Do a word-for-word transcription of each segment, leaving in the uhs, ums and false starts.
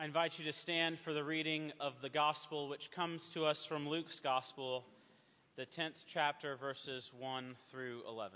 I invite you to stand for the reading of the Gospel, which comes to us from Luke's Gospel, the tenth chapter, verses one through eleven.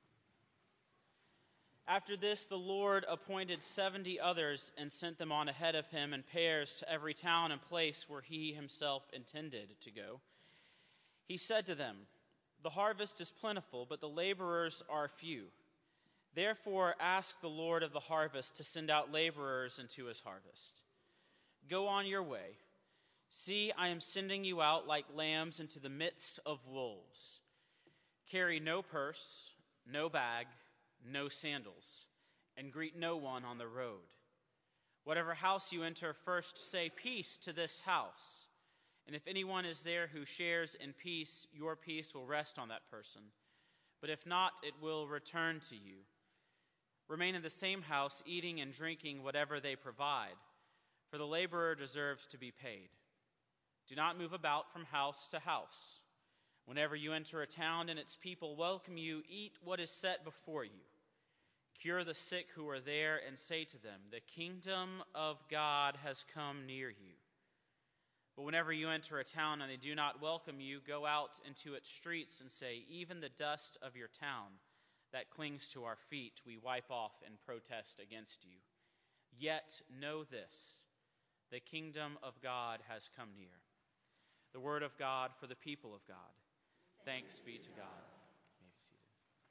After this, the Lord appointed seventy others and sent them on ahead of him in pairs to every town and place where he himself intended to go. He said to them, "The harvest is plentiful, but the laborers are few. Therefore, ask the Lord of the harvest to send out laborers into his harvest. Go on your way. See, I am sending you out like lambs into the midst of wolves. Carry no purse, no bag, no sandals, and greet no one on the road. Whatever house you enter, first say peace to this house. And if anyone is there who shares in peace, your peace will rest on that person. But if not, it will return to you. Remain in the same house, eating and drinking whatever they provide, for the laborer deserves to be paid. Do not move about from house to house. Whenever you enter a town and its people welcome you, eat what is set before you. Cure the sick who are there and say to them, 'The kingdom of God has come near you.' But whenever you enter a town and they do not welcome you, go out into its streets and say, 'Even the dust of your town that clings to our feet we wipe off in protest against you.' Yet know this, the kingdom of God has come near." The word of God for the people of God. Thanks be to God. You may be seated.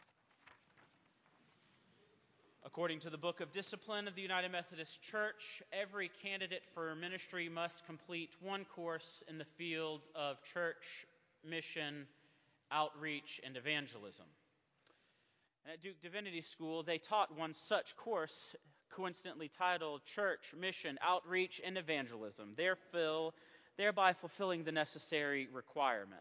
According to the Book of Discipline of the United Methodist Church, every candidate for ministry must complete one course in the field of church, mission, outreach, and evangelism. And at Duke Divinity School, they taught one such course, coincidentally titled Church, Mission, Outreach, and Evangelism, thereby fulfilling the necessary requirement.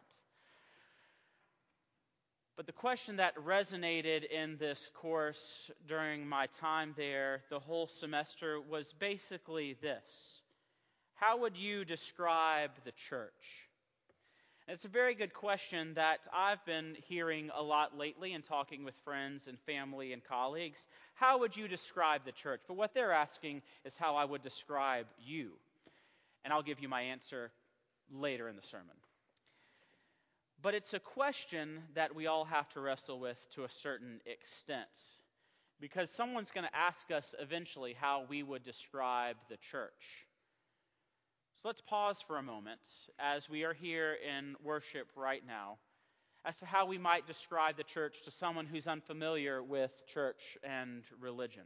But the question that resonated in this course during my time there the whole semester was basically this: how would you describe the church? And it's a very good question that I've been hearing a lot lately and talking with friends and family and colleagues. How would you describe the church? But what they're asking is how I would describe you. And I'll give you my answer later in the sermon. But it's a question that we all have to wrestle with to a certain extent, because someone's going to ask us eventually how we would describe the church. So let's pause for a moment as we are here in worship right now as to how we might describe the church to someone who's unfamiliar with church and religion.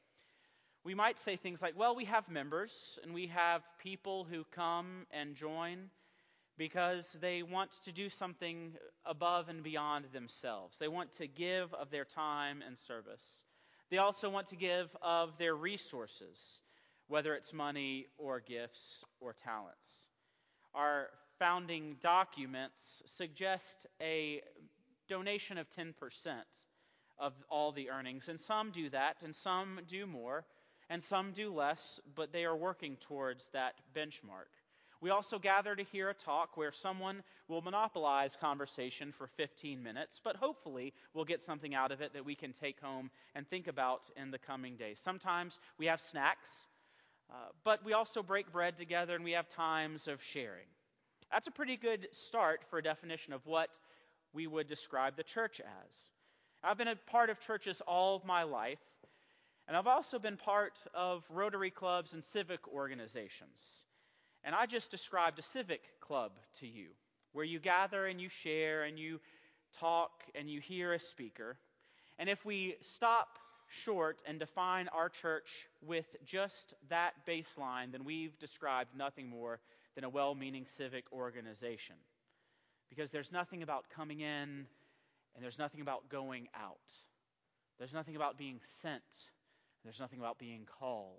We might say things like, well, we have members and we have people who come and join because they want to do something above and beyond themselves. They want to give of their time and service. They also want to give of their resources, whether it's money or gifts or talents. Our founding documents suggest a donation of ten percent of all the earnings, and some do that, and some do more, and some do less, but they are working towards that benchmark. We also gather to hear a talk where someone will monopolize conversation for fifteen minutes, but hopefully we'll get something out of it that we can take home and think about in the coming days. Sometimes we have snacks, uh, but we also break bread together and we have times of sharing. That's a pretty good start for a definition of what we would describe the church as. I've been a part of churches all of my life, and I've also been part of Rotary clubs and civic organizations. And I just described a civic club to you, where you gather and you share and you talk and you hear a speaker. And if we stop short and define our church with just that baseline, then we've described nothing more than a well-meaning civic organization. Because there's nothing about coming in and there's nothing about going out. There's nothing about being sent. There's nothing about being called.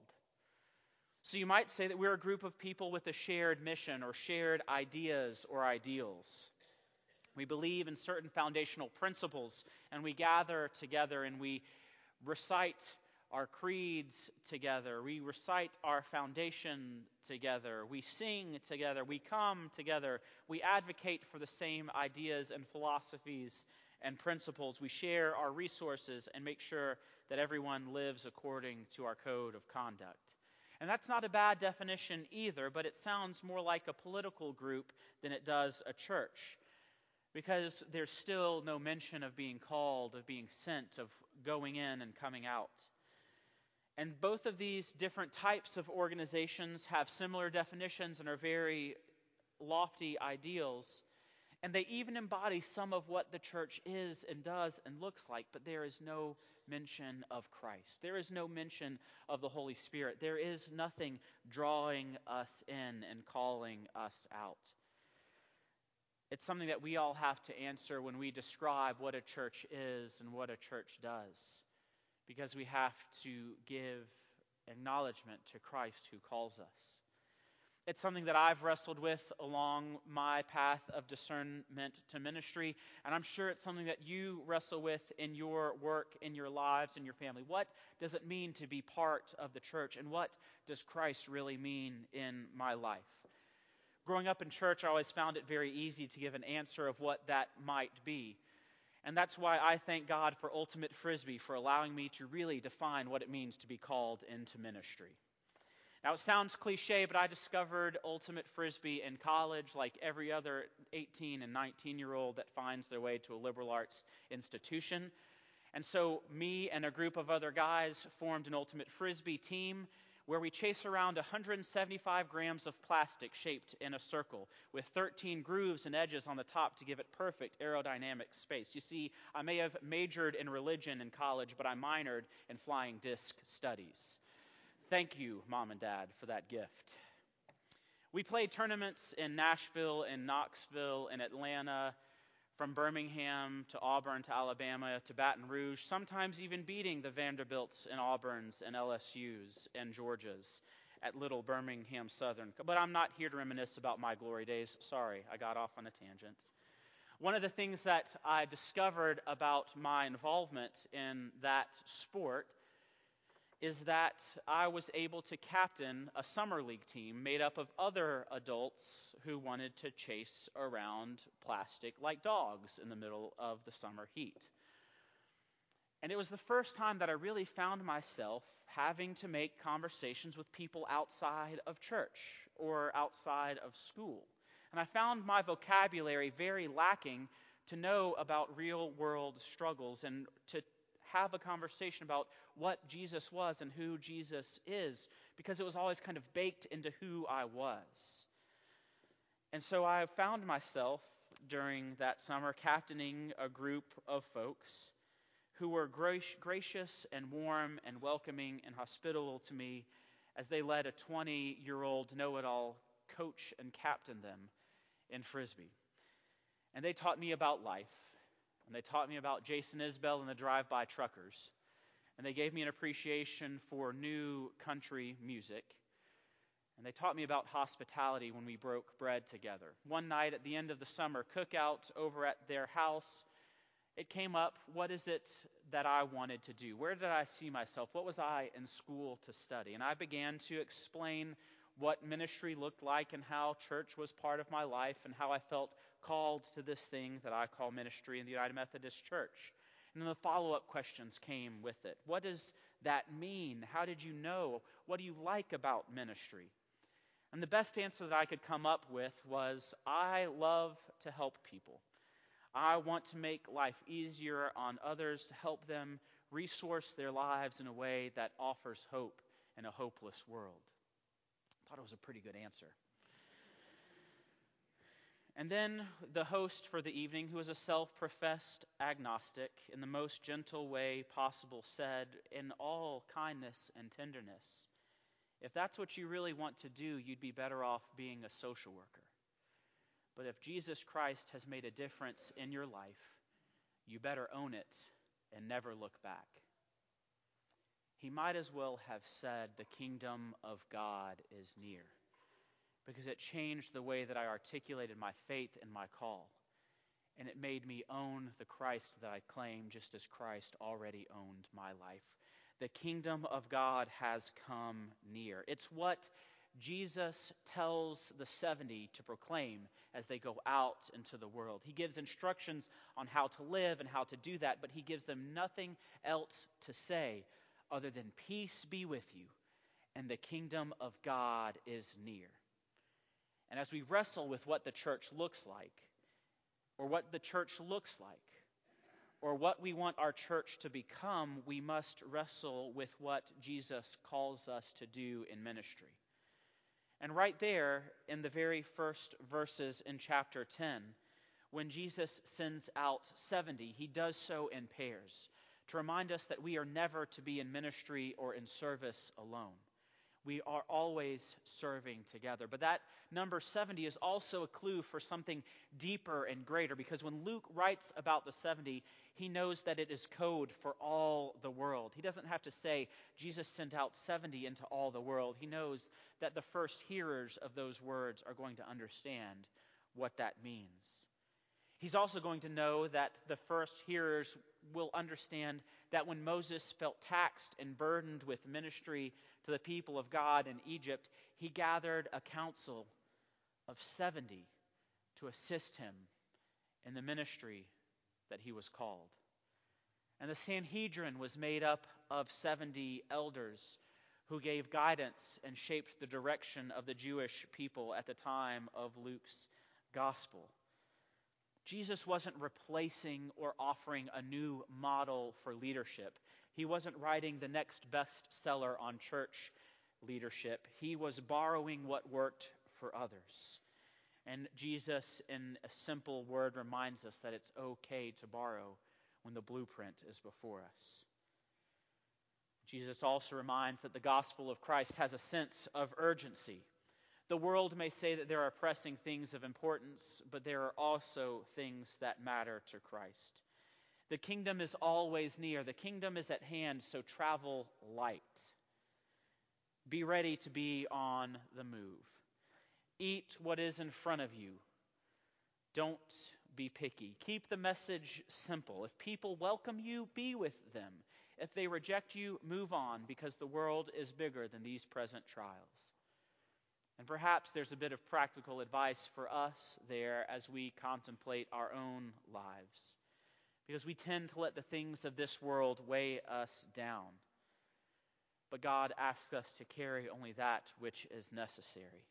So you might say that we're a group of people with a shared mission or shared ideas or ideals. We believe in certain foundational principles, and we gather together and we recite our creeds together. We recite our foundation together. We sing together. We come together. We advocate for the same ideas and philosophies and principles. We share our resources and make sure that everyone lives according to our code of conduct. And that's not a bad definition either, but it sounds more like a political group than it does a church, because there's still no mention of being called, of being sent, of going in and coming out. And both of these different types of organizations have similar definitions and are very lofty ideals. And they even embody some of what the church is and does and looks like, but there is no mention of Christ. There is no mention of the Holy Spirit. There is nothing drawing us in and calling us out. It's something that we all have to answer when we describe what a church is and what a church does, because we have to give acknowledgement to Christ who calls us. It's something that I've wrestled with along my path of discernment to ministry, and I'm sure it's something that you wrestle with in your work, in your lives, in your family. What does it mean to be part of the church, and what does Christ really mean in my life? Growing up in church, I always found it very easy to give an answer of what that might be. And that's why I thank God for Ultimate Frisbee for allowing me to really define what it means to be called into ministry. Now, it sounds cliche, but I discovered Ultimate Frisbee in college, like every other eighteen and nineteen-year-old that finds their way to a liberal arts institution. And so me and a group of other guys formed an Ultimate Frisbee team where we chase around one hundred seventy-five grams of plastic shaped in a circle with thirteen grooves and edges on the top to give it perfect aerodynamic space. You see, I may have majored in religion in college, but I minored in flying disc studies. Thank you, Mom and Dad, for that gift. We played tournaments in Nashville, in Knoxville, in Atlanta, from Birmingham to Auburn to Alabama to Baton Rouge, sometimes even beating the Vanderbilts and Auburns and L S Us and Georgias at Little Birmingham Southern. But I'm not here to reminisce about my glory days. Sorry, I got off on a tangent. One of the things that I discovered about my involvement in that sport is that I was able to captain a summer league team made up of other adults who wanted to chase around plastic like dogs in the middle of the summer heat. And it was the first time that I really found myself having to make conversations with people outside of church or outside of school. And I found my vocabulary very lacking to know about real world struggles and to have a conversation about what Jesus was and who Jesus is, because it was always kind of baked into who I was. And so I found myself during that summer captaining a group of folks who were gra- gracious and warm and welcoming and hospitable to me as they let a twenty-year-old know-it-all coach and captain them in Frisbee. And they taught me about life. And they taught me about Jason Isbell and the Drive-By Truckers. And they gave me an appreciation for new country music. And they taught me about hospitality when we broke bread together. One night at the end of the summer cookout over at their house, it came up, what is it that I wanted to do? Where did I see myself? What was I in school to study? And I began to explain what ministry looked like and how church was part of my life and how I felt called to this thing that I call ministry in the United Methodist Church. And then the follow-up questions came with it. What does that mean? How did you know? What do you like about ministry? And the best answer that I could come up with was, I love to help people. I want to make life easier on others, to help them resource their lives in a way that offers hope in a hopeless world. I thought it was a pretty good answer. And then the host for the evening, who was a self-professed agnostic, in the most gentle way possible, said, in all kindness and tenderness, if that's what you really want to do, you'd be better off being a social worker. But if Jesus Christ has made a difference in your life, you better own it and never look back. He might as well have said, the kingdom of God is near, because it changed the way that I articulated my faith and my call. And it made me own the Christ that I claim, just as Christ already owned my life. The kingdom of God has come near. It's what Jesus tells the seventy to proclaim as they go out into the world. He gives instructions on how to live and how to do that, but he gives them nothing else to say other than peace be with you. and the kingdom of God is near. And as we wrestle with what the church looks like, or what the church looks like, or what we want our church to become, we must wrestle with what Jesus calls us to do in ministry. And right there, in the very first verses in chapter ten, when Jesus sends out seventy, he does so in pairs to remind us that we are never to be in ministry or in service alone. We are always serving together. But that number seventy is also a clue for something deeper and greater, because when Luke writes about the seventy, he knows that it is code for all the world. He doesn't have to say Jesus sent out seventy into all the world. He knows that the first hearers of those words are going to understand what that means. He's also going to know that the first hearers will understand that when Moses felt taxed and burdened with ministry to the people of God in Egypt, he gathered a council of seventy to assist him in the ministry that he was called. And the Sanhedrin was made up of seventy elders who gave guidance and shaped the direction of the Jewish people at the time of Luke's gospel. Jesus wasn't replacing or offering a new model for leadership. He wasn't writing the next bestseller on church leadership. He was borrowing what worked for others. And Jesus, in a simple word, reminds us that it's okay to borrow when the blueprint is before us. Jesus also reminds that the gospel of Christ has a sense of urgency. The world may say that there are pressing things of importance, but there are also things that matter to Christ. The kingdom is always near. The kingdom is at hand, so travel light. Be ready to be on the move. Eat what is in front of you. Don't be picky. Keep the message simple. If people welcome you, be with them. If they reject you, move on, because the world is bigger than these present trials. And perhaps there's a bit of practical advice for us there as we contemplate our own lives, because we tend to let the things of this world weigh us down. But God asks us to carry only that which is necessary.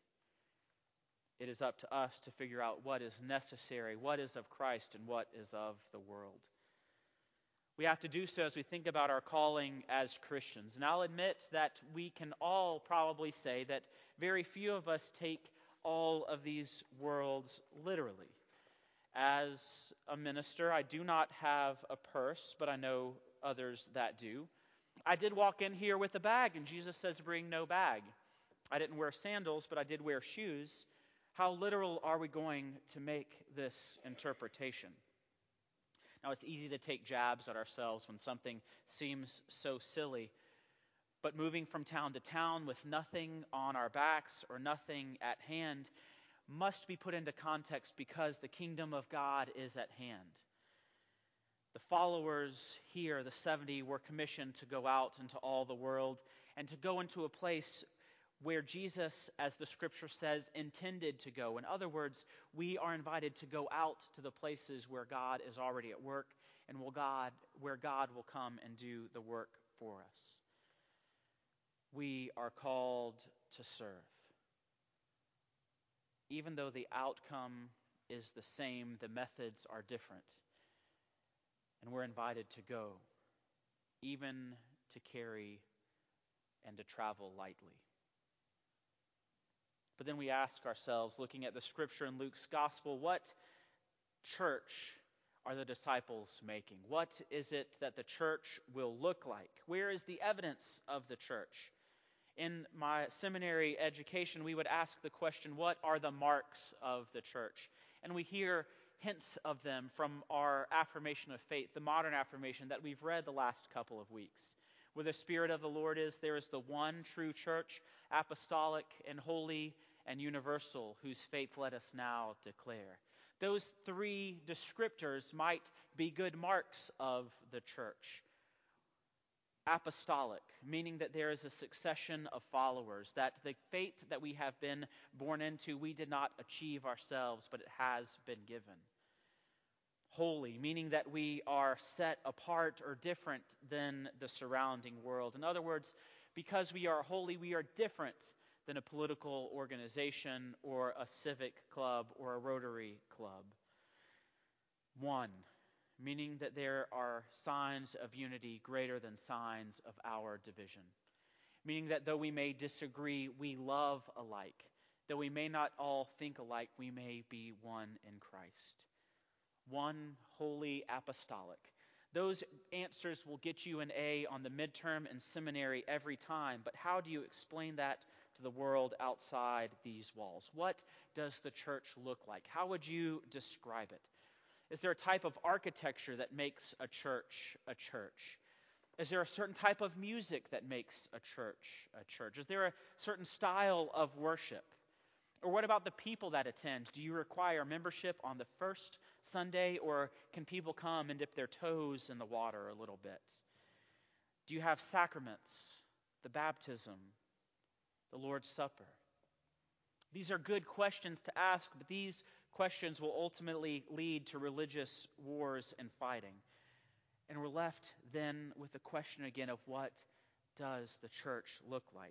It is up to us to figure out what is necessary, what is of Christ, and what is of the world. We have to do so as we think about our calling as Christians. And I'll admit that we can all probably say that very few of us take all of these worlds literally. As a minister, I do not have a purse, but I know others that do. I did walk in here with a bag, and Jesus says, bring no bag. I didn't wear sandals, but I did wear shoes. How literal are we going to make this interpretation? Now, it's easy to take jabs at ourselves when something seems so silly, but moving from town to town with nothing on our backs or nothing at hand must be put into context, because the kingdom of God is at hand. The followers here, the seventy, were commissioned to go out into all the world and to go into a place where Jesus, as the scripture says, intended to go. In other words, we are invited to go out to the places where God is already at work, and will God, where God will come and do the work for us. We are called to serve. Even though the outcome is the same, the methods are different. And we're invited to go, even to carry and to travel lightly. But then we ask ourselves, looking at the scripture in Luke's gospel, what church are the disciples making? What is it that the church will look like? Where is the evidence of the church? In my seminary education, we would ask the question, what are the marks of the church? And we hear hints of them from our affirmation of faith, the modern affirmation that we've read the last couple of weeks. Where the Spirit of the Lord is, there is the one true church, apostolic and holy and universal, whose faith let us now declare. Those three descriptors might be good marks of the church. Apostolic, meaning that there is a succession of followers, that the faith that we have been born into, we did not achieve ourselves, but it has been given. Holy, meaning that we are set apart or different than the surrounding world. In other words, Because we are holy, we are different than a political organization or a civic club or a Rotary Club. One, meaning that there are signs of unity greater than signs of our division. Meaning that though we may disagree, we love alike. Though we may not all think alike, we may be one in Christ. One, holy, apostolic. Those answers will get you an A on the midterm and seminary every time, but how do you explain that to the world outside these walls? What does the church look like? How would you describe it? Is there a type of architecture that makes a church a church? Is there a certain type of music that makes a church a church? Is there a certain style of worship? Or what about the people that attend? Do you require membership on the first Sunday, or can people come and dip their toes in the water a little bit? Do you have sacraments, the baptism, the Lord's Supper? These are good questions to ask, but these questions will ultimately lead to religious wars and fighting. And we're left then with the question again of what does the church look like?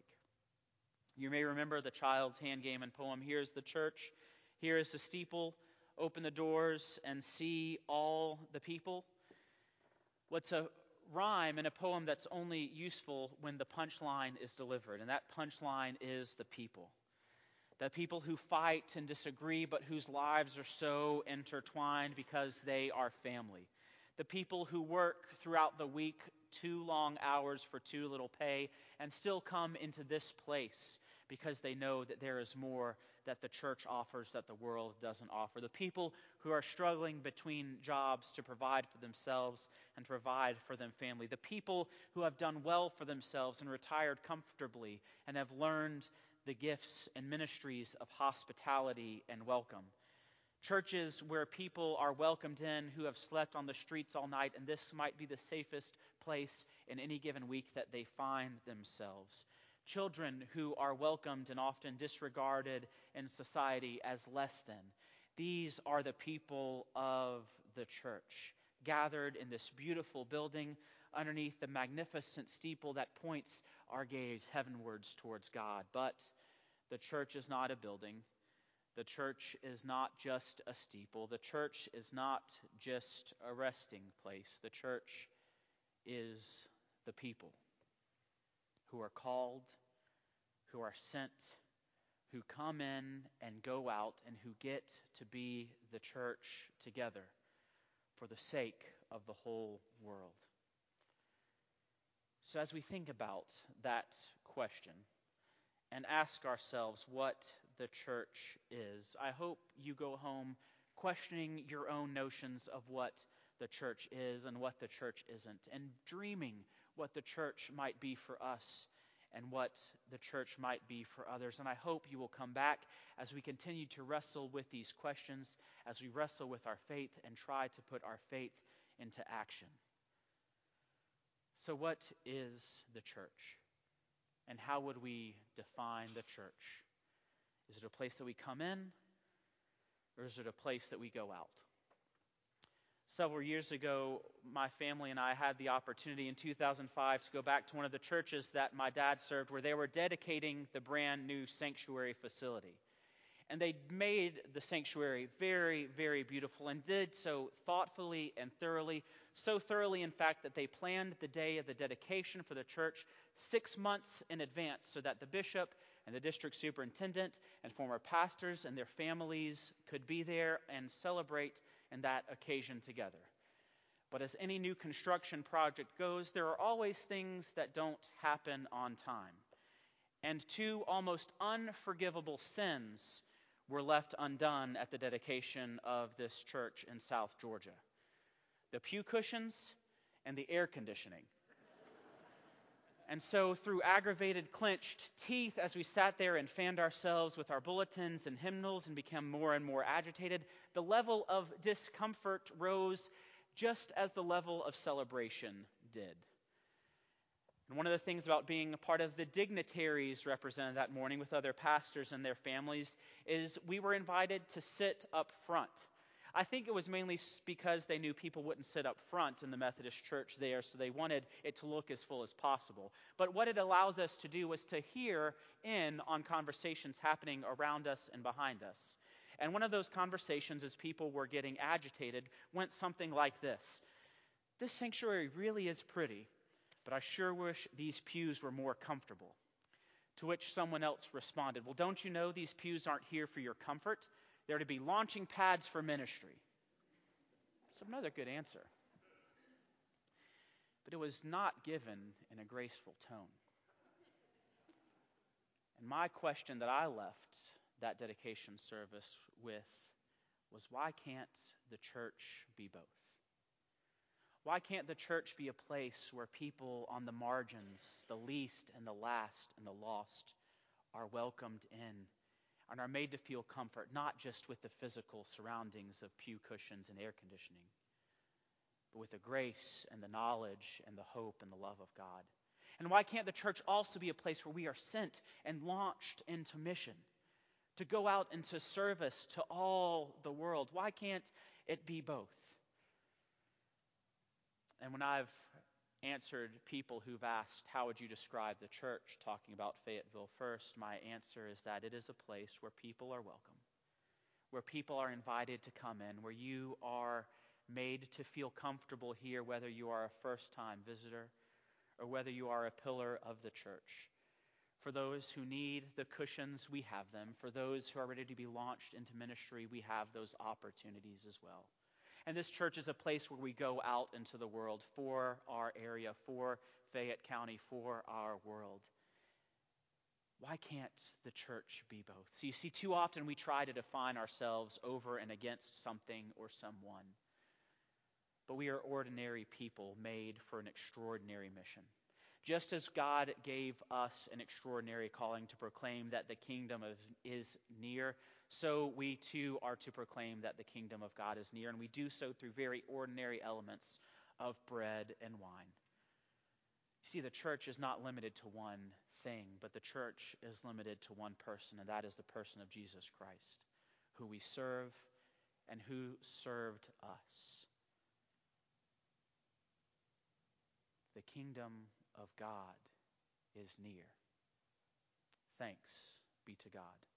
You may remember the child's hand game and poem, "Here's the church, here is the steeple, open the doors and see all the people." What's a rhyme in a poem that's only useful when the punchline is delivered? And that punchline is the people. The people who fight and disagree, but whose lives are so intertwined because they are family. The people who work throughout the week two long hours for too little pay and still come into this place because they know that there is more that the church offers that the world doesn't offer. The people who are struggling between jobs to provide for themselves and provide for their family. The people who have done well for themselves and retired comfortably and have learned the gifts and ministries of hospitality and welcome. Churches where people are welcomed in who have slept on the streets all night, and this might be the safest place in any given week that they find themselves. Children who are welcomed and often disregarded in society as less than. These are the people of the church, gathered in this beautiful building underneath the magnificent steeple that points our gaze heavenwards towards God. But the church is not a building. The church is not just a steeple. The church is not just a resting place. The church is the people who are called, who are sent, who come in and go out, and who get to be the church together for the sake of the whole world. So as we think about that question and ask ourselves what the church is, I hope you go home questioning your own notions of what the church is and what the church isn't, and dreaming what the church might be for us and what the church might be for others. And I hope you will come back as we continue to wrestle with these questions, as we wrestle with our faith and try to put our faith into action. So what is the church? And how would we define the church? Is it a place that we come in, or is it a place that we go out? Several years ago, my family and I had the opportunity in two thousand five to go back to one of the churches that my dad served, where they were dedicating the brand new sanctuary facility. And they made the sanctuary very, very beautiful, and did so thoughtfully and thoroughly. So thoroughly, in fact, that they planned the day of the dedication for the church six months in advance so that the bishop and the district superintendent and former pastors and their families could be there and celebrate in that occasion together. But as any new construction project goes, there are always things that don't happen on time. And two almost unforgivable sins were left undone at the dedication of this church in South Georgia: the pew cushions and the air conditioning. And so through aggravated clenched teeth, as we sat there and fanned ourselves with our bulletins and hymnals and became more and more agitated, the level of discomfort rose just as the level of celebration did. And one of the things about being a part of the dignitaries represented that morning with other pastors and their families is we were invited to sit up front. I think it was mainly because they knew people wouldn't sit up front in the Methodist church there, so they wanted it to look as full as possible. But what it allows us to do is to hear in on conversations happening around us and behind us. And one of those conversations, as people were getting agitated, went something like this. This sanctuary really is pretty, but I sure wish these pews were more comfortable. To which someone else responded, well, don't you know these pews aren't here for your comfort? They're to be launching pads for ministry. It's another good answer. But it was not given in a graceful tone. And my question that I left that dedication service with was, why can't the church be both? Why can't the church be a place where people on the margins, the least and the last and the lost, are welcomed in and are made to feel comfort, not just with the physical surroundings of pew cushions and air conditioning, but with the grace and the knowledge and the hope and the love of God? And why can't the church also be a place where we are sent and launched into mission, to go out into service to all the world? Why can't it be both? And when I've answered people who've asked, how would you describe the church, talking about Fayetteville First, my answer is that it is a place where people are welcome, where people are invited to come in, where you are made to feel comfortable here, whether you are a first-time visitor or whether you are a pillar of the church. For those who need the cushions, we have them. For those who are ready to be launched into ministry, we have those opportunities as well. And this church is a place where we go out into the world for our area, for Fayette County, for our world. Why can't the church be both? So you see, too often we try to define ourselves over and against something or someone. But we are ordinary people made for an extraordinary mission. Just as God gave us an extraordinary calling to proclaim that the kingdom of, is near, so we too are to proclaim that the kingdom of God is near. And we do so through very ordinary elements of bread and wine. You see, the church is not limited to one thing, but the church is limited to one person, and that is the person of Jesus Christ, who we serve and who served us. The kingdom of God is near. Thanks be to God.